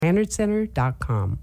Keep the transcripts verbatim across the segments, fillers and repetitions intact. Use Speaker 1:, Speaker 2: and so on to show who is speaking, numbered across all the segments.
Speaker 1: standard center dot com.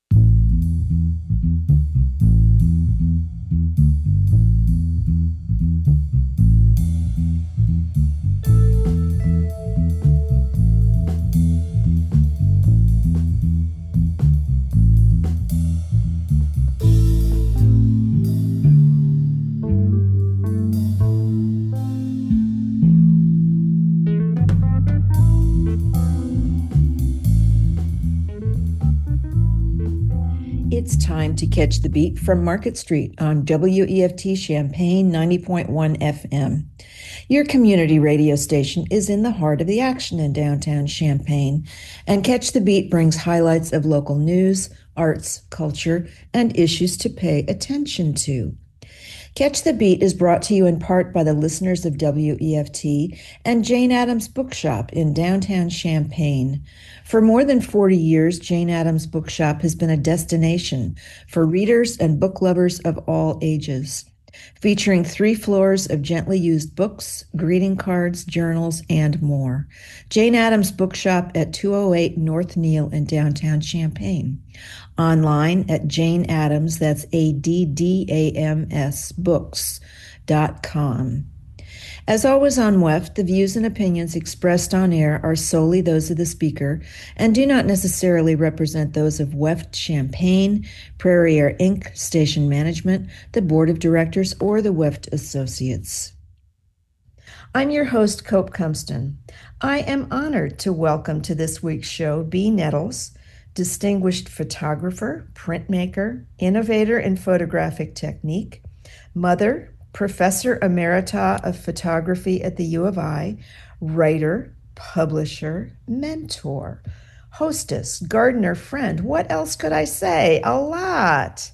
Speaker 2: It's time to catch the beat from Market Street on W E F T Champaign ninety point one F M. Your community radio station is in the heart of the action in downtown Champaign, and Catch the Beat brings highlights of local news, arts, culture, and issues to pay attention to. Catch the Beat is brought to you in part by the listeners of W E F T and Jane Addams Bookshop in downtown Champaign. For more than forty years, Jane Addams Bookshop has been a destination for readers and book lovers of all ages, featuring three floors of gently used books, greeting cards, journals, and more. Jane Addams Bookshop at two oh eight North Neal in downtown Champaign. Online at Jane Addams, that's A D D A M S, books dot com. As always on W E F, the views and opinions expressed on air are solely those of the speaker and do not necessarily represent those of W E F Champaign, Prairie Air Incorporated, Station Management, the Board of Directors, or the W E F Associates. I'm your host, Cope Cumston. I am honored to welcome to this week's show Bea Nettles, distinguished photographer, printmaker, innovator in photographic technique, mother, Professor Emerita of Photography at the U of I, writer, publisher, mentor, hostess, gardener, friend. What else could I say? A lot.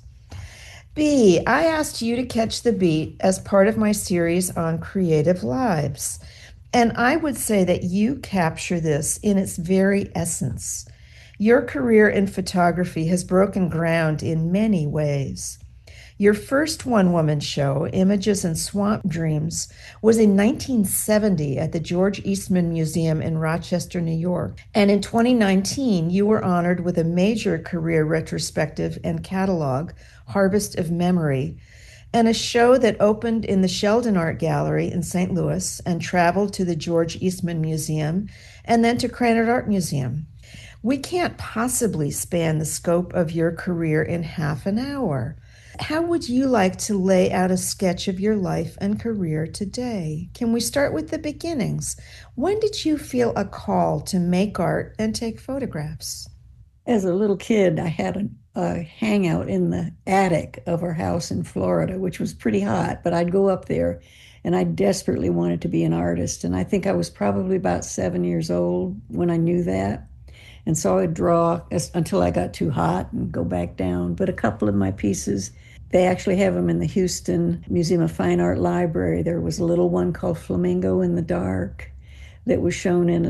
Speaker 2: Bea, I asked you to catch the beat as part of my series on creative lives, and I would say that you capture this in its very essence. Your career in photography has broken ground in many ways. Your first one-woman show, Images and Swamp Dreams, was in nineteen seventy at the George Eastman Museum in Rochester, New York. And in twenty nineteen, you were honored with a major career retrospective and catalog, Harvest of Memory, and a show that opened in the Sheldon Art Gallery in Saint Louis and traveled to the George Eastman Museum and then to Krannert Art Museum. We can't possibly span the scope of your career in half an hour. How would you like to lay out a sketch of your life and career today? Can we start with the beginnings? When did you feel a call to make art and take photographs?
Speaker 3: As a little kid, I had a, a hangout in the attic of our house in Florida, which was pretty hot, but I'd go up there and I desperately wanted to be an artist. And I think I was probably about seven years old when I knew that. And so I would draw as, until I got too hot and go back down. But a couple of my pieces, they actually have them in the Houston Museum of Fine Art Library. There was a little one called Flamingo in the Dark that was shown in a,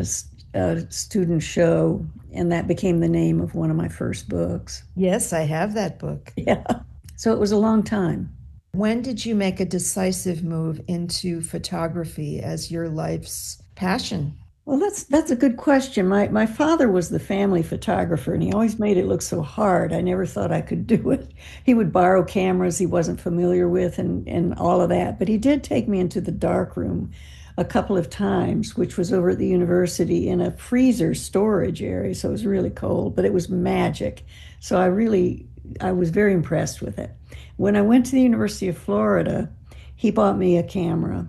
Speaker 3: a student show, and that became the name of one of my first books.
Speaker 2: Yes, I have that book.
Speaker 3: Yeah. So it was a long time.
Speaker 2: When did you make a decisive move into photography as your life's passion?
Speaker 3: Well, that's that's a good question. My my father was the family photographer, and he always made it look so hard. I never thought I could do it. He would borrow cameras he wasn't familiar with and, and all of that. But he did take me into the darkroom a couple of times, which was over at the university in a freezer storage area. So it was really cold, but it was magic. So I really, I was very impressed with it. When I went to the University of Florida, he bought me a camera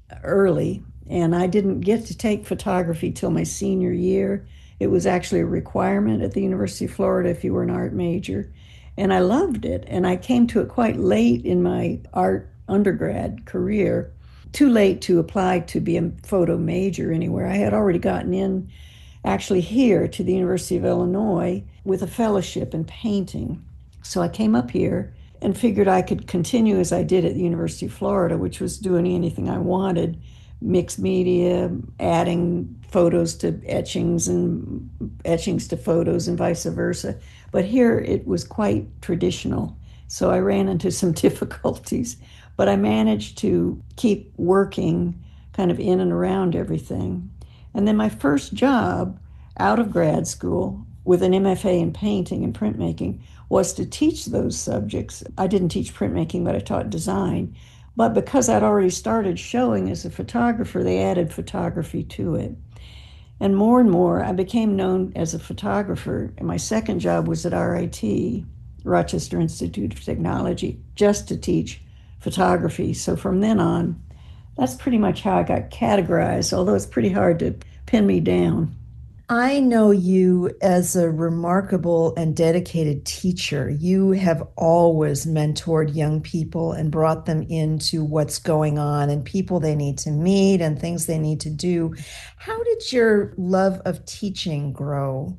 Speaker 3: early. And I didn't get to take photography till my senior year. It was actually a requirement at the University of Florida if you were an art major. And I loved it. And I came to it quite late in my art undergrad career, too late to apply to be a photo major anywhere. I had already gotten in actually here to the University of Illinois with a fellowship in painting. So I came up here and figured I could continue as I did at the University of Florida, which was doing anything I wanted, mixed media, adding photos to etchings and etchings to photos and vice versa. But here it was quite traditional. So I ran into some difficulties, but I managed to keep working kind of in and around everything. And then my first job out of grad school with an M F A in painting and printmaking was to teach those subjects. I didn't teach printmaking, but I taught design. But because I'd already started showing as a photographer, they added photography to it. And more and more, I became known as a photographer. And my second job was at R I T, Rochester Institute of Technology, just to teach photography. So from then on, that's pretty much how I got categorized, although it's pretty hard to pin me down.
Speaker 2: I know you as a remarkable and dedicated teacher. You have always mentored young people and brought them into what's going on and people they need to meet and things they need to do. How did your love of teaching grow?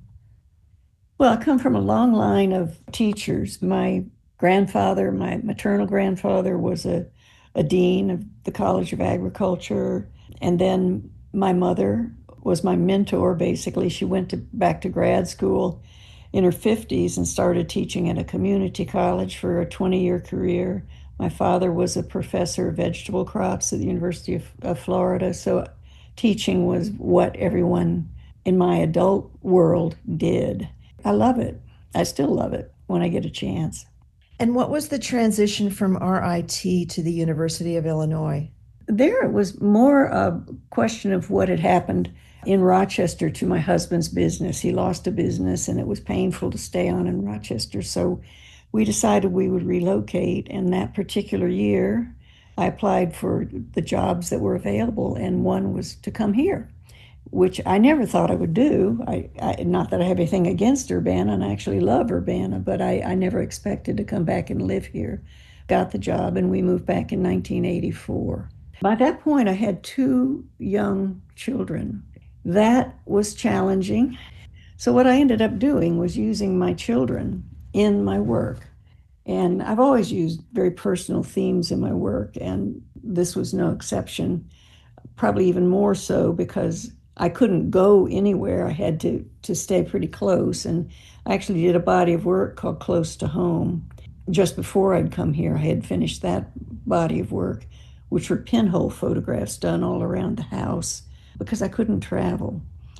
Speaker 3: Well, I come from a long line of teachers. My grandfather, my maternal grandfather, was a, a dean of the College of Agriculture. And then my mother was my mentor, basically. She went to, back to grad school in her fifties and started teaching at a community college for a twenty-year career. My father was a professor of vegetable crops at the University of, of Florida. So teaching was what everyone in my adult world did. I love it. I still love it when I get a chance.
Speaker 2: And what was the transition from R I T to the University of Illinois?
Speaker 3: There it was more a question of what had happened in Rochester to my husband's business. He lost a business and it was painful to stay on in Rochester. So we decided we would relocate. And that particular year, I applied for the jobs that were available, and one was to come here, which I never thought I would do. I, I not that I have anything against Urbana, and I actually love Urbana, but I, I never expected to come back and live here. Got the job, and we moved back in nineteen eighty-four. By that point, I had two young children. That was challenging. So what I ended up doing was using my children in my work. And I've always used very personal themes in my work, and this was no exception, probably even more so because I couldn't go anywhere. I had to, to stay pretty close. And I actually did a body of work called Close to Home. Just before I'd come here, I had finished that body of work, which were pinhole photographs done all around the house because I couldn't travel.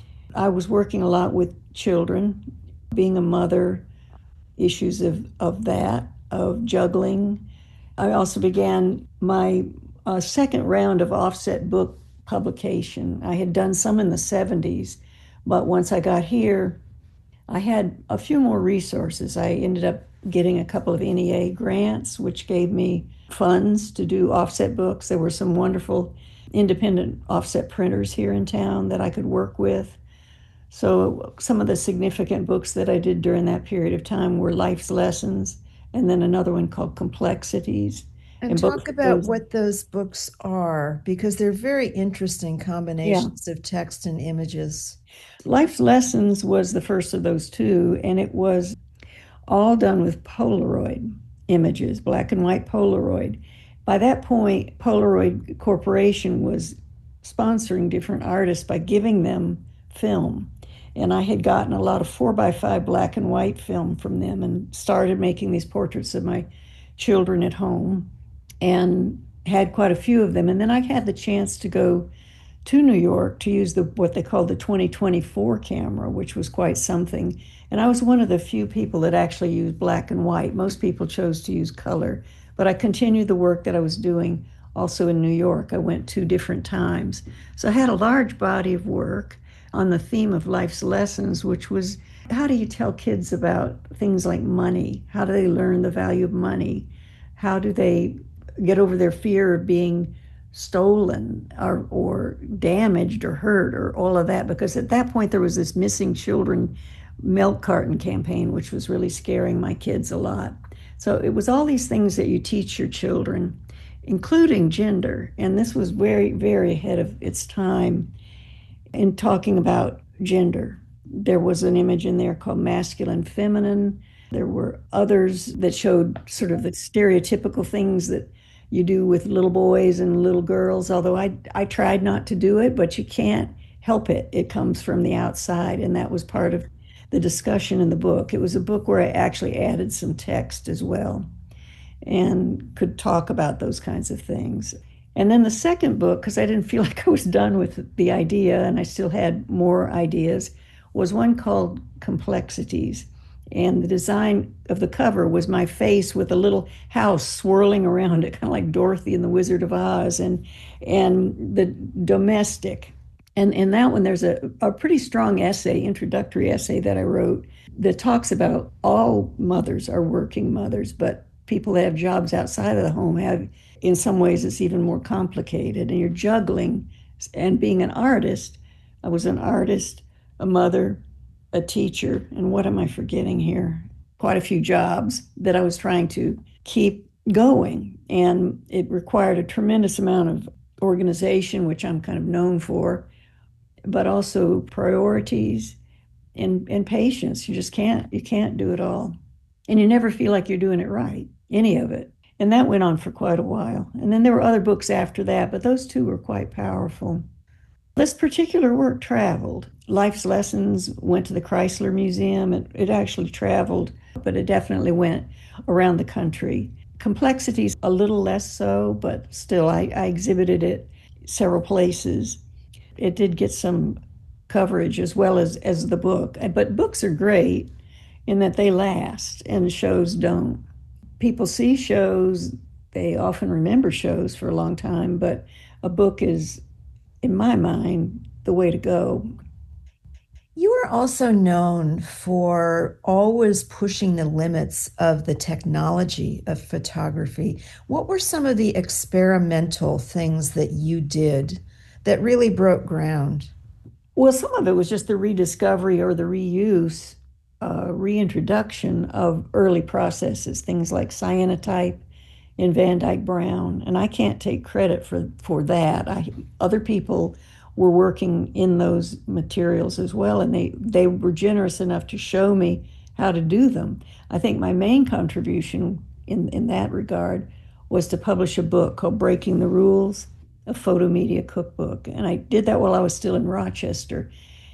Speaker 3: I was working a lot with children, being a mother, issues of, of that, of juggling. I also began my uh, second round of offset book publication. I had done some in the seventies, but once I got here, I had a few more resources. I ended up getting a couple of N E A grants, which gave me funds to do offset books. There were some wonderful independent offset printers here in town that I could work with. So some of the significant books that I did during that period of time were Life's Lessons, and then another one called Complexities.
Speaker 2: And
Speaker 3: And both
Speaker 2: talk
Speaker 3: of
Speaker 2: about
Speaker 3: those,
Speaker 2: what those books are, because they're very interesting
Speaker 3: yeah.
Speaker 2: combinations of text and images.
Speaker 3: Life's Lessons was the first of those two, and it was all done with Polaroid images, black and white Polaroid. By that point, Polaroid Corporation was sponsoring different artists by giving them film. And I had gotten a lot of four by five black and white film from them and started making these portraits of my children at home and had quite a few of them. And then I had the chance to go to New York to use the what they called the twenty twenty-four camera, which was quite something. And I was one of the few people that actually used black and white. Most people chose to use color, but I continued the work that I was doing also in New York. I went two different times. So I had a large body of work on the theme of life's lessons, which was how do you tell kids about things like money? How do they learn the value of money? How do they get over their fear of being stolen or, or damaged or hurt or all of that? Because at that point, there was this missing children milk carton campaign, which was really scaring my kids a lot. So it was all these things that you teach your children, including gender. And this was very, very ahead of its time in talking about gender. There was an image in there called masculine, feminine. There were others that showed sort of the stereotypical things that you do with little boys and little girls, although I, I tried not to do it, but you can't help it. It comes from the outside, and that was part of the discussion in the book. It was a book where I actually added some text as well and could talk about those kinds of things. And then the second book, because I didn't feel like I was done with the idea and I still had more ideas, was one called Complexities. And the design of the cover was my face with a little house swirling around it, kind of like Dorothy and the Wizard of Oz, and and the domestic. And in that one, there's a, a pretty strong essay, introductory essay that I wrote that talks about all mothers are working mothers, but people that have jobs outside of the home have, in some ways, it's even more complicated. And you're juggling and being an artist. I was an artist, a mother, a teacher, and what am I forgetting here? Quite a few jobs that I was trying to keep going. And it required a tremendous amount of organization, which I'm kind of known for, but also priorities and, and patience. You just can't, you can't do it all. And you never feel like you're doing it right, any of it. And that went on for quite a while. And then there were other books after that, but those two were quite powerful. This particular work traveled. Life's Lessons went to the Chrysler Museum. It, it actually traveled, but it definitely went around the country. Complexities, a little less so, but still, I, I exhibited it several places. It did get some coverage as well as, as the book. But books are great in that they last and shows don't. People see shows, they often remember shows for a long time, but a book is, in my mind, the way to go.
Speaker 2: You are also known for always pushing the limits of the technology of photography. What were some of the experimental things that you did that really broke ground?
Speaker 3: Well, some of it was just the rediscovery or the reuse, uh, reintroduction of early processes, things like cyanotype in Van Dyke Brown. And I can't take credit for, for that. I, other people were working in those materials as well, and they, they were generous enough to show me how to do them. I think my main contribution in, in that regard was to publish a book called Breaking the Rules, a photo media cookbook. And I did that while I was still in Rochester.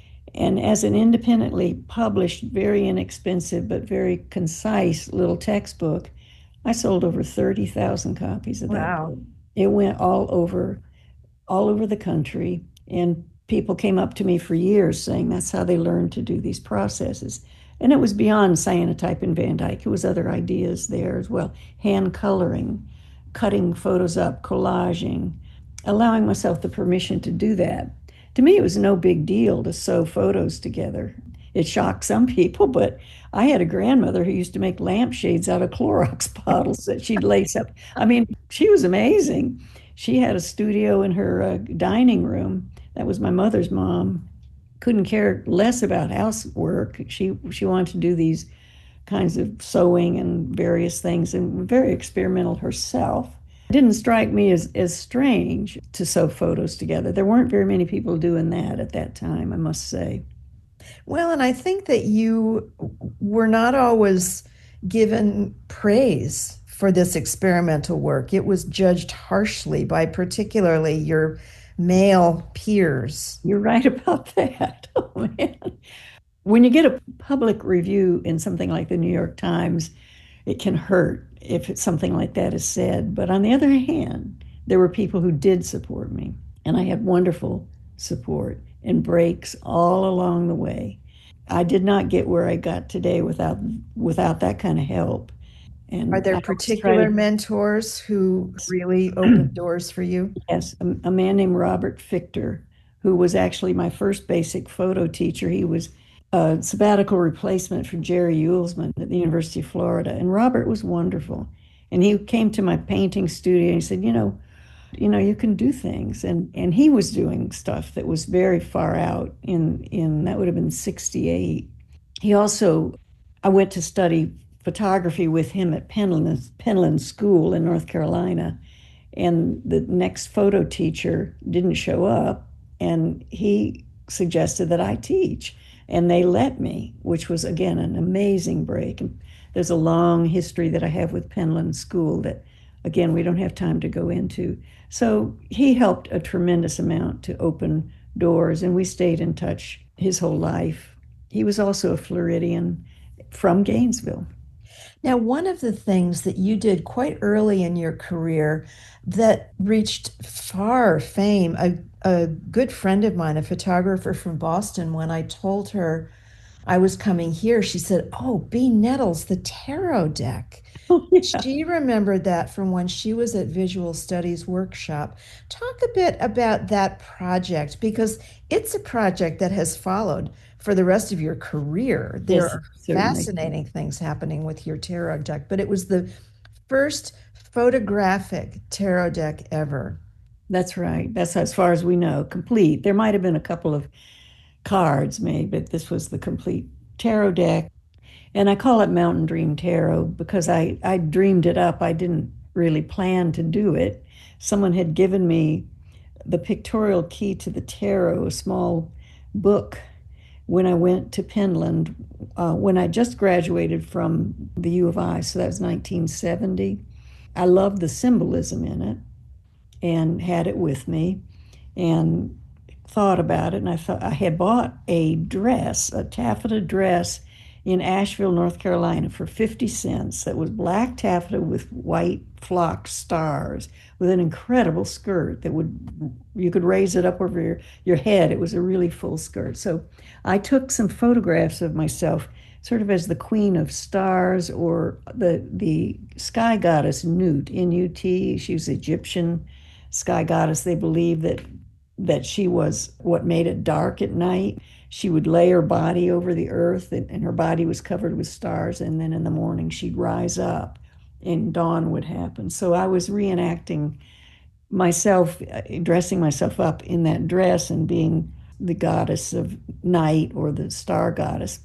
Speaker 3: And as an independently published, very inexpensive, but very concise little textbook, I sold over thirty thousand copies of that
Speaker 2: Wow.
Speaker 3: book. It went all over, all over the country. And people came up to me for years saying that's how they learned to do these processes. And it was beyond cyanotype and Van Dyke. It was other ideas there as well. Hand coloring, cutting photos up, collaging, allowing myself the permission to do that. To me, it was no big deal to sew photos together. It shocked some people, but I had a grandmother who used to make lampshades out of Clorox bottles that she'd lace up. I mean, she was amazing. She had a studio in her uh, dining room. That was my mother's mom. Couldn't care less about housework. She she wanted to do these kinds of sewing and various things, and very experimental herself. It didn't strike me as, as strange to sew photos together. There weren't very many people doing that at that time, I must say.
Speaker 2: Well, and I think that you were not always given praise for this experimental work. It was judged harshly by particularly your male peers.
Speaker 3: You're right about that. Oh, man. When you get a public review in something like the New York Times, it can hurt if it's something like that is said. But on the other hand, there were people who did support me, and I had wonderful support and breaks all along the way. I did not get where I got today without without that kind of help.
Speaker 2: And are there particular to, mentors who really opened doors for you?
Speaker 3: Yes, a, a man named Robert Fichter, who was actually my first basic photo teacher. He was a sabbatical replacement for Jerry Uelsman at the University of Florida. And Robert was wonderful. And he came to my painting studio and he said, you know, you know, you can do things. And and he was doing stuff that was very far out in, in that would have been sixty-eight. He also, I went to study photography with him at Penland, Penland School in North Carolina. And the next photo teacher didn't show up. And he suggested that I teach. And they let me, which was, again, an amazing break. And there's a long history that I have with Penland School that, again, we don't have time to go into. So he helped a tremendous amount to open doors, and we stayed in touch his whole life. He was also a Floridian from Gainesville.
Speaker 2: Now, one of the things that you did quite early in your career that reached far fame, a, a good friend of mine, a photographer from Boston, when I told her I was coming here, she said, "Oh, B. Nettles, the tarot deck."
Speaker 3: Oh, yeah.
Speaker 2: She remembered that from when she was at Visual Studies Workshop. Talk a bit about that project because it's a project that has followed for the rest of your career. There
Speaker 3: Yes,
Speaker 2: are
Speaker 3: certainly.
Speaker 2: fascinating things happening with your tarot deck, but it was the first photographic tarot deck ever.
Speaker 3: That's right. That's as far as we know, complete. There might have been a couple of cards made, but this was the complete tarot deck. And I call it Mountain Dream Tarot because I, I dreamed it up. I didn't really plan to do it. Someone had given me the pictorial key to the tarot, a small book, when I went to Penland, uh, when I just graduated from the U of I. So that was nineteen seventy. I loved the symbolism in it and had it with me and thought about it. And I thought I had bought a dress, a taffeta dress in Asheville, North Carolina for fifty cents that was black taffeta with white flocked stars with an incredible skirt that would, you could raise it up over your, your head. It was a really full skirt. So I took some photographs of myself sort of as the queen of stars or the the sky goddess Nut, N U T. She was Egyptian sky goddess. They believed that that she was what made it dark at night. She would lay her body over the earth, and, and her body was covered with stars. And then in the morning, she'd rise up and dawn would happen. So I was reenacting myself, uh, dressing myself up in that dress and being the goddess of night or the star goddess.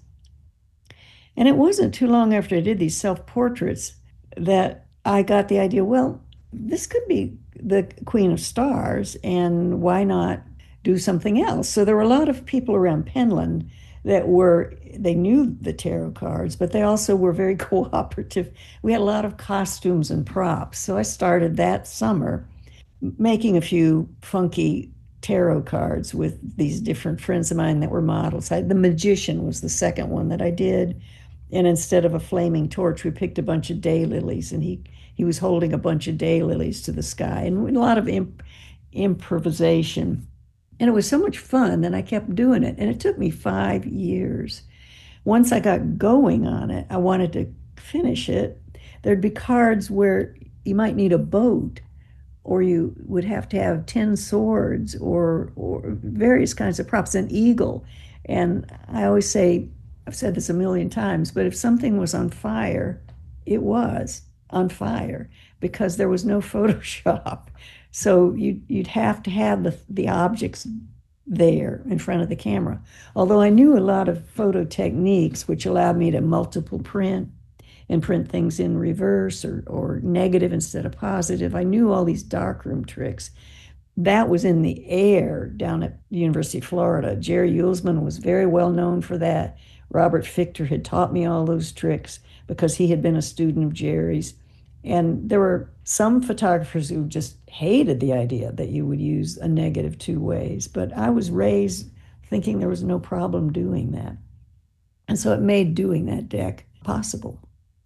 Speaker 3: And it wasn't too long after I did these self portraits that I got the idea, well, this could be the Queen of Stars, and why not do something else? So there were a lot of people around Penland that were, they knew the tarot cards, but they also were very cooperative. We had a lot of costumes and props. So I started that summer making a few funky tarot cards with these different friends of mine that were models. I, the Magician was the second one that I did. And instead of a flaming torch, we picked a bunch of daylilies, and he he was holding a bunch of daylilies to the sky, and a lot of imp- improvisation. And it was so much fun that I kept doing it. And it took me five years. Once I got going on it, I wanted to finish it. There'd be cards where you might need a boat, or you would have to have ten swords or or various kinds of props, an eagle. And I always say, I've said this a million times, but if something was on fire, it was on fire because there was no Photoshop. So you, you'd have to have the, the objects there in front of the camera. Although I knew a lot of photo techniques, which allowed me to multiple print and print things in reverse or, or negative instead of positive. I knew all these darkroom tricks. That was in the air down at the University of Florida. Jerry Uelsmann was very well known for that. Robert Fichter had taught me all those tricks because he had been a student of Jerry's. And there were some photographers who just hated the idea that you would use a negative two ways. But I was raised thinking there was no problem doing that. And so it made doing that deck possible.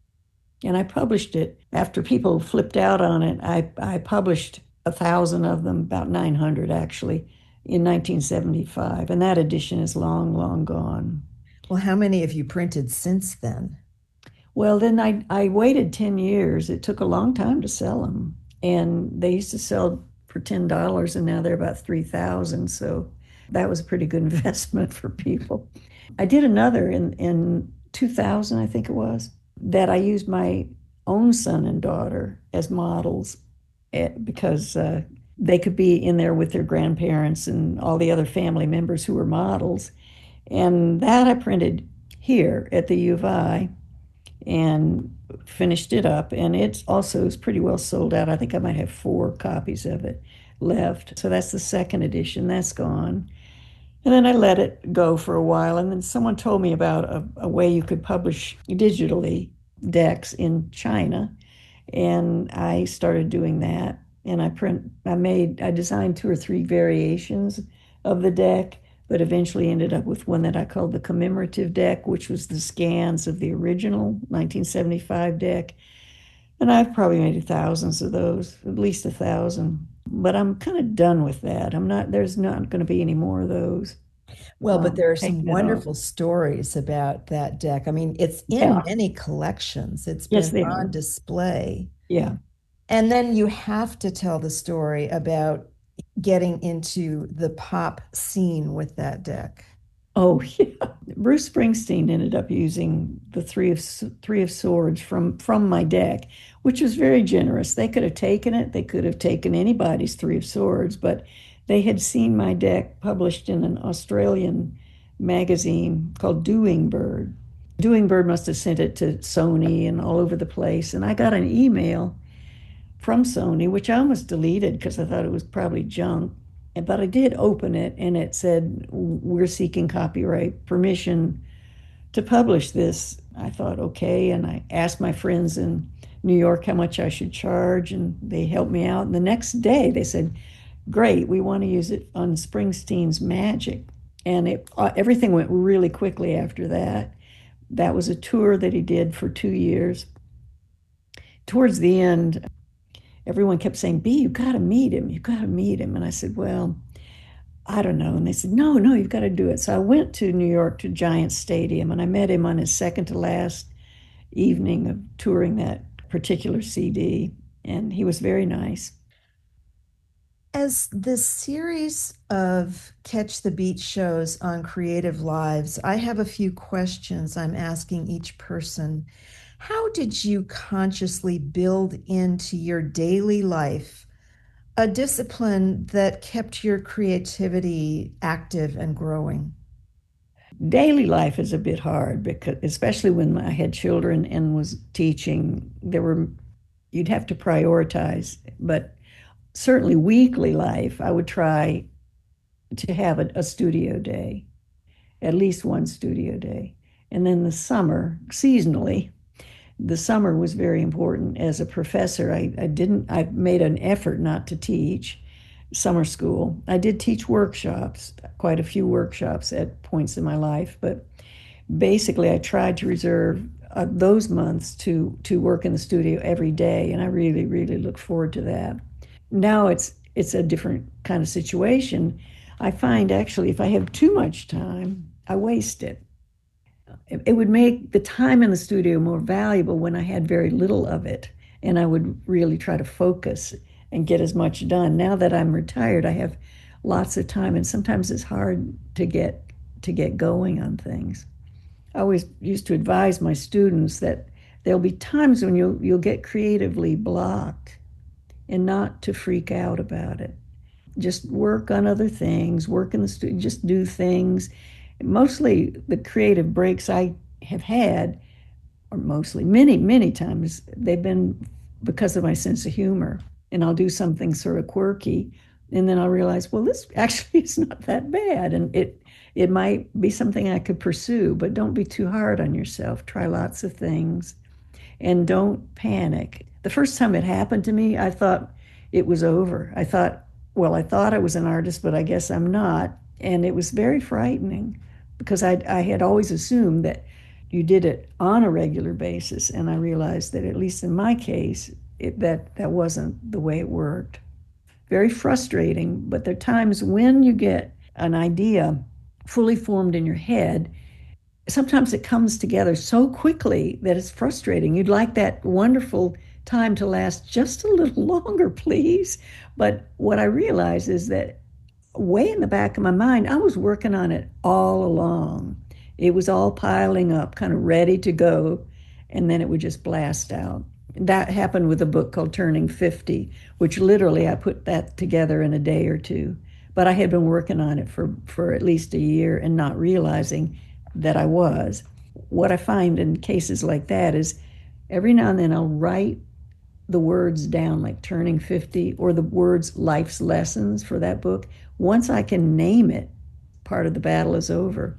Speaker 3: And I published it after people flipped out on it. I, I published a thousand of them, about nine hundred actually, in nineteen seventy-five. And that edition is long, long gone.
Speaker 2: Well, how many have you printed since then?
Speaker 3: Well, then I, I waited ten years. It took a long time to sell them. And they used to sell for ten dollars, and now they're about three thousand. So that was a pretty good investment for people. I did another in, in two thousand, I think it was, that I used my own son and daughter as models at, because uh, they could be in there with their grandparents and all the other family members who were models. And that I printed here at the U of I and finished it up. And it also is pretty well sold out. I think I might have four copies of it left. So that's the second edition. That's gone. And then I let it go for a while. And then someone told me about a, a way you could publish digitally decks in China. And I started doing that. And I print, I made, I designed two or three variations of the deck but eventually ended up with one that I called the commemorative deck, which was the scans of the original nineteen seventy-five deck. And I've probably made thousands of those, at least a thousand. But I'm kind of done with that. I'm not, there's not going to be any more of those.
Speaker 2: Well, but
Speaker 3: Um,
Speaker 2: there are some
Speaker 3: taking it off.
Speaker 2: wonderful stories about that deck. I mean, it's in
Speaker 3: Yeah.
Speaker 2: many collections. It's
Speaker 3: Yes,
Speaker 2: been
Speaker 3: they
Speaker 2: on
Speaker 3: are.
Speaker 2: display.
Speaker 3: Yeah.
Speaker 2: And then you have to tell the story about getting into the pop scene with that deck.
Speaker 3: Oh, yeah. Bruce Springsteen ended up using the three of three of swords from from my deck, which was very generous. They could have taken it. They could have taken anybody's three of swords, but they had seen my deck published in an Australian magazine called Doing Bird. Doing Bird must have sent it to Sony and all over the place. And I got an email from Sony, which I almost deleted because I thought it was probably junk. But I did open it and it said, we're seeking copyright permission to publish this. I thought, okay. And I asked my friends in New York how much I should charge, and they helped me out. And the next day they said, great, we want to use it on Springsteen's Magic. And it, uh, everything went really quickly after that. That was a tour that he did for two years. Towards the end, everyone kept saying, B, you got to meet him. You got to meet him. And I said, well, I don't know. And they said, no, no, you've got to do it. So I went to New York to Giant Stadium and I met him on his second to last evening of touring that particular C D. And he was very nice.
Speaker 2: As this series of Catch the Beat shows on Creative Lives, I have a few questions I'm asking each person. How did you consciously build into your daily life a discipline that kept your creativity active and growing?
Speaker 3: Daily life is a bit hard because, especially when I had children and was teaching, there were, you'd have to prioritize. But certainly weekly life, I would try to have a, a studio day, at least one studio day. And then the summer, seasonally, the summer was very important. As a professor, I, I didn't, I made an effort not to teach summer school. I did teach workshops, quite a few workshops at points in my life, but basically I tried to reserve uh, those months to to work in the studio every day, and I really, really look forward to that. Now it's it's a different kind of situation. I find actually if I have too much time, I waste it. It, it would make the time in the studio more valuable when I had very little of it, and I would really try to focus and get as much done. Now that I'm retired, I have lots of time, and sometimes it's hard to get to get going on things. I always used to advise my students that there'll be times when you'll you'll get creatively blocked and not to freak out about it. Just work on other things, work in the studio, just do things. Mostly the creative breaks I have had, or mostly, many, many times, they've been because of my sense of humor. And I'll do something sort of quirky, and then I'll realize, well, this actually is not that bad, and it it might be something I could pursue. But don't be too hard on yourself. Try lots of things, and don't panic. The first time it happened to me, I thought it was over. I thought, well, I thought I was an artist, but I guess I'm not, and it was very frightening because I I had always assumed that you did it on a regular basis. And I realized that, at least in my case, it, that that wasn't the way it worked. Very frustrating, but there are times when you get an idea fully formed in your head. Sometimes it comes together so quickly that it's frustrating. You'd like that wonderful time to last just a little longer, please. But what I realize is that way in the back of my mind, I was working on it all along. It was all piling up, kind of ready to go, and then it would just blast out. That happened with a book called Turning fifty, which literally I put that together in a day or two. But I had been working on it for, for at least a year and not realizing that I was. What I find in cases like that is every now and then I'll write the words down, like Turning fifty, or the words life's lessons for that book. Once I can name it, part of the battle is over.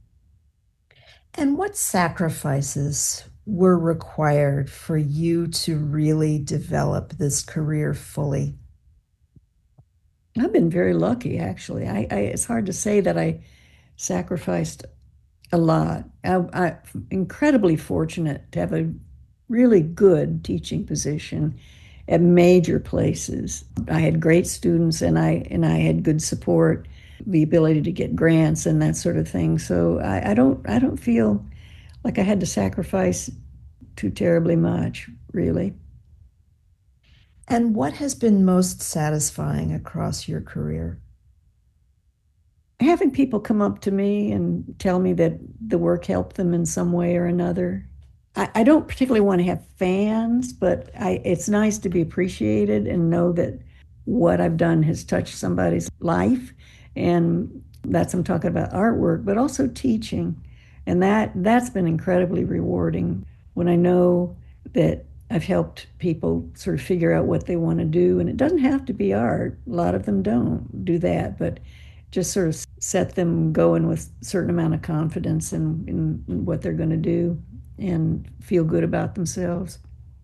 Speaker 2: And what sacrifices were required for you to really develop this career fully?
Speaker 3: I've been very lucky, actually. I, I it's hard to say that I sacrificed a lot. I, I'm incredibly fortunate to have a really good teaching position at major places. I had great students and I and I had good support, the ability to get grants and that sort of thing. So I, I don't I don't feel like I had to sacrifice too terribly much, really.
Speaker 2: And what has been most satisfying across your career?
Speaker 3: Having people come up to me and tell me that the work helped them in some way or another. I, I don't particularly want to have fans, but I, it's nice to be appreciated and know that what I've done has touched somebody's life. And that's, I'm talking about artwork, but also teaching. And that that's been incredibly rewarding when I know that I've helped people sort of figure out what they want to do. And it doesn't have to be art. A lot of them don't do that, but just sort of set them going with a certain amount of confidence in, in what they're going to do and feel good about themselves.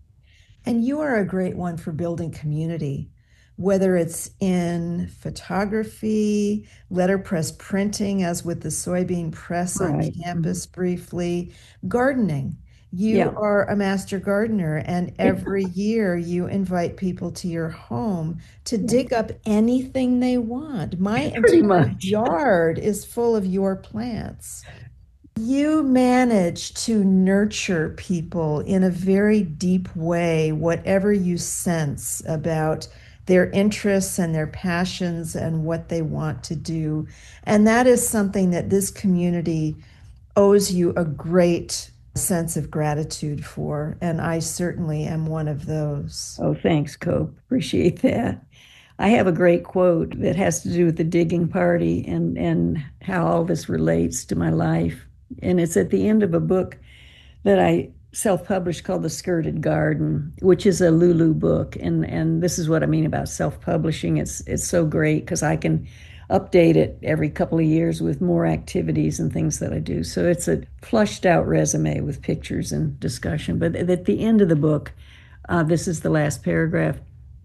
Speaker 2: And you are a great one for building community, whether it's in photography, letterpress printing, as with the soybean press on
Speaker 3: Right.
Speaker 2: campus briefly, gardening. You
Speaker 3: Yeah.
Speaker 2: are a master gardener, and every year you invite people to your home to
Speaker 3: Yeah.
Speaker 2: dig up anything they want. My
Speaker 3: Pretty
Speaker 2: entire
Speaker 3: much.
Speaker 2: yard is full of your plants. You manage to nurture people in a very deep way, whatever you sense about their interests and their passions and what they want to do. And that is something that this community owes you a great sense of gratitude for. And I certainly am one of those.
Speaker 3: Oh, thanks, Cope. Appreciate that. I have a great quote that has to do with the digging party and, and how all this relates to my life. And it's at the end of a book that I self-published called The Skirted Garden, which is a Lulu book. And and this is what I mean about self-publishing. It's it's so great because I can update it every couple of years with more activities and things that I do. So it's a flushed out resume with pictures and discussion. But at the end of the book, uh, this is the last paragraph.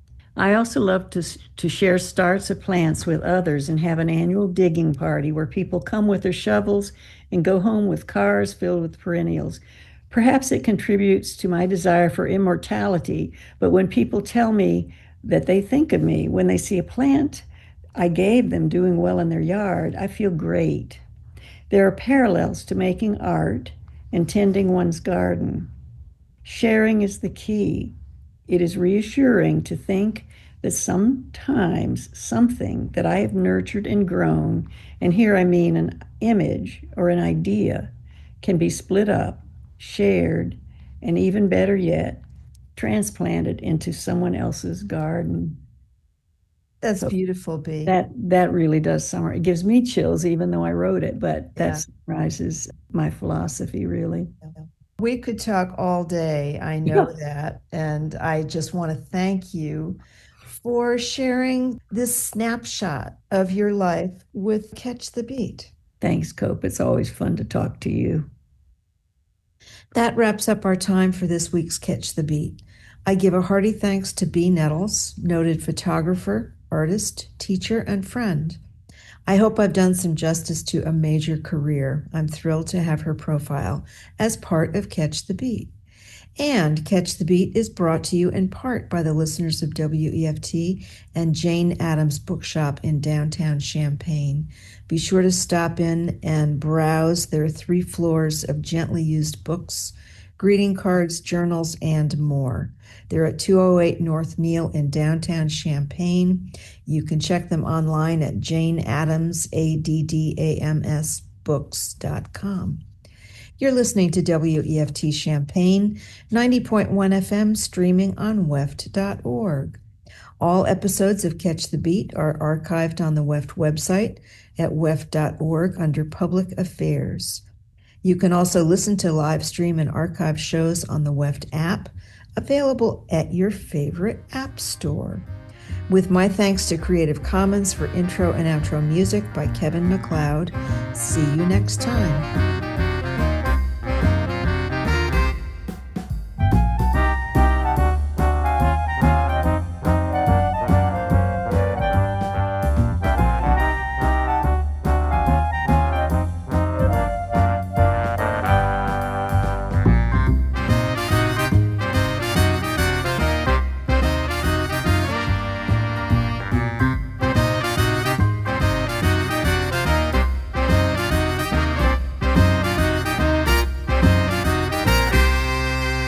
Speaker 3: I also love to, to share starts of plants with others and have an annual digging party where people come with their shovels and go home with cars filled with perennials. Perhaps it contributes to my desire for immortality, but when people tell me that they think of me when they see a plant I gave them doing well in their yard, I feel great. There are parallels to making art and tending one's garden. Sharing is the key. It is reassuring to think that sometimes something that I have nurtured and grown, and here I mean an image or an idea, can be split up, shared, and even better yet, transplanted into someone else's garden.
Speaker 2: That's
Speaker 3: So
Speaker 2: beautiful, B.
Speaker 3: that that really does summarize. It gives me chills, even though I wrote it, but that
Speaker 2: Yeah.
Speaker 3: summarizes my philosophy, really.
Speaker 2: We could talk all day. I know
Speaker 3: Yeah.
Speaker 2: that. And I just want to thank you for sharing this snapshot of your life with Catch the Beat.
Speaker 3: Thanks, Cope. It's always fun to talk to you.
Speaker 2: That wraps up our time for this week's Catch the Beat. I give a hearty thanks to B. Nettles, noted photographer, artist, teacher, and friend. I hope I've done some justice to a major career. I'm thrilled to have her profile as part of Catch the Beat. And Catch the Beat is brought to you in part by the listeners of W E F T and Jane Addams Bookshop in downtown Champaign. Be sure to stop in and browse their three floors of gently used books, greeting cards, journals, and more. They're at two oh eight North Neal in downtown Champaign. You can check them online at Jane Addams, A D D A M S books dot com. You're listening to W E F T Champaign, ninety point one F M, streaming on W E F T dot org. All episodes of Catch the Beat are archived on the W E F T website at W E F T dot org under Public Affairs. You can also listen to live stream and archive shows on the W E F T app, available at your favorite app store. With my thanks to Creative Commons for intro and outro music by Kevin MacLeod. See you next time.